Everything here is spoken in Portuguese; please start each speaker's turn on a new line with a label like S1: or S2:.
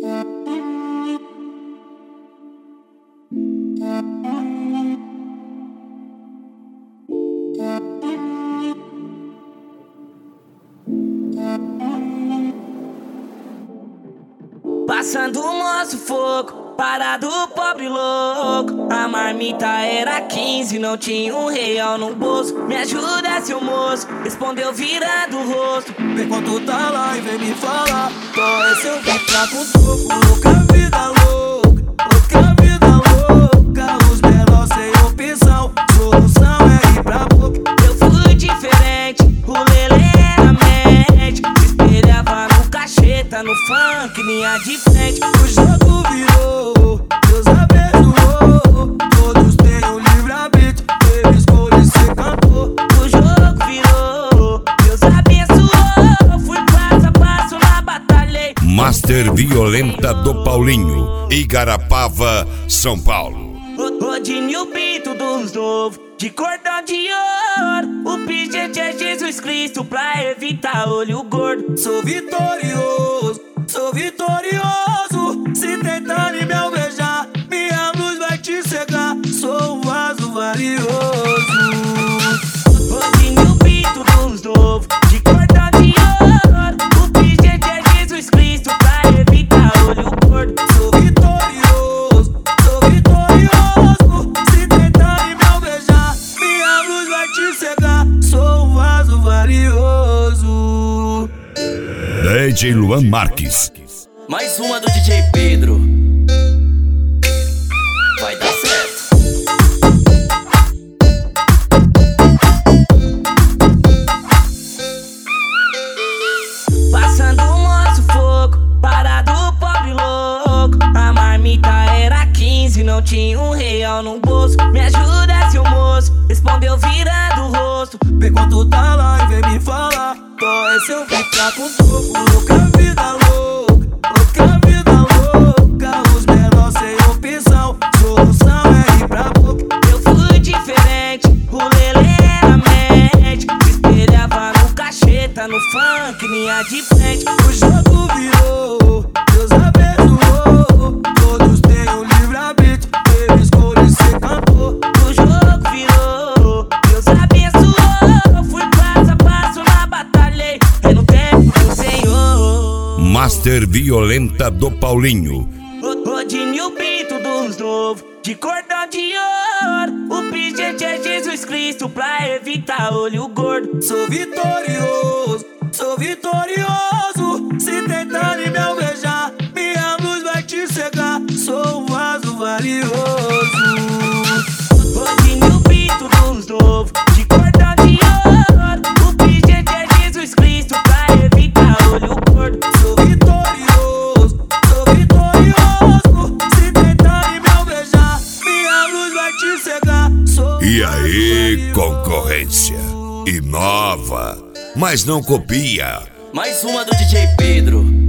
S1: Passando o nosso fogo, parado pobre louco. A marmita era 15, não tinha R$1 no bolso. Me ajuda, seu moço, respondeu virando o rosto.
S2: Vem quando tá lá e vem me falar qual é seu vídeo pra com toco. Louca vida louca, louca vida louca. Os menores sem opção, solução é ir pra boca.
S1: Eu fui diferente, o lelê era mente. Se espelhava no cacheta, no funk, linha de frente.
S2: O jogo virou, Deus abençoou. Todos têm um livre-arbítrio, eu escolhi ser cantor.
S1: O jogo virou, Deus abençoou. Fui passo a passo na batalha.
S3: Master Violenta do Paulinho, Igarapava, São Paulo.
S1: Rodinho Pinto dos novos, de cordão de ouro. O pingente é Jesus Cristo pra evitar olho gordo.
S2: Sou vitorioso, sou vitorioso. Se tentarem me alvejar, minha luz vai te cegar. Sou um vaso valioso.
S1: Rodinho Pinto dos novos, de cordão de ouro. O pingente é Jesus Cristo pra evitar olho gordo.
S2: Sou vitorioso, sou vitorioso. Se tentarem me alvejar, minha luz vai te cegar. Sou um vaso valioso.
S3: DJ Luan Marques.
S4: Mais uma do DJ Pedro. Vai dar certo.
S1: Passando o nosso fogo, parado pobre louco. A marmita era 15, não tinha R$1 no bolso. Me ajuda, seu moço, respondeu virando o rosto.
S2: Vem quando tá lá e vem me falar qual é seu vídeo pra com toco. Louca vida louca, louca vida louca. Os menores sem opção, solução é ir pra boca.
S1: Eu fui diferente, o lelê era mente. Se espelhava no cacheta, no funk, linha de frente.
S2: O jogo virou, Deus abençoou. Todos têm um livre-arbítrio, eu escolhi ser cantor.
S1: O jogo virou, Deus abençoou. Fui passo a passo na batalha, e no tempo do Senhor.
S3: Master Violenta do Paulinho.
S1: Rodinho Pinto dos novos, de cordão de ouro. O pingente é Jesus Cristo pra evitar olho gordo.
S2: Sou vitorioso, sou vitorioso. Se tentarem me alvejar, minha luz vai te cegar. Sou um vaso valioso.
S1: Rodinho Pinto dos novos, de cordão de ouro. O pingente é Jesus Cristo pra evitar olho gordo.
S2: Sou vitorioso, sou vitorioso. Se tentarem me alvejar, minha luz vai te cegar. Sou
S3: E aí, concorrência? Inova, mas não copia.
S4: Mais uma do DJ Pedro.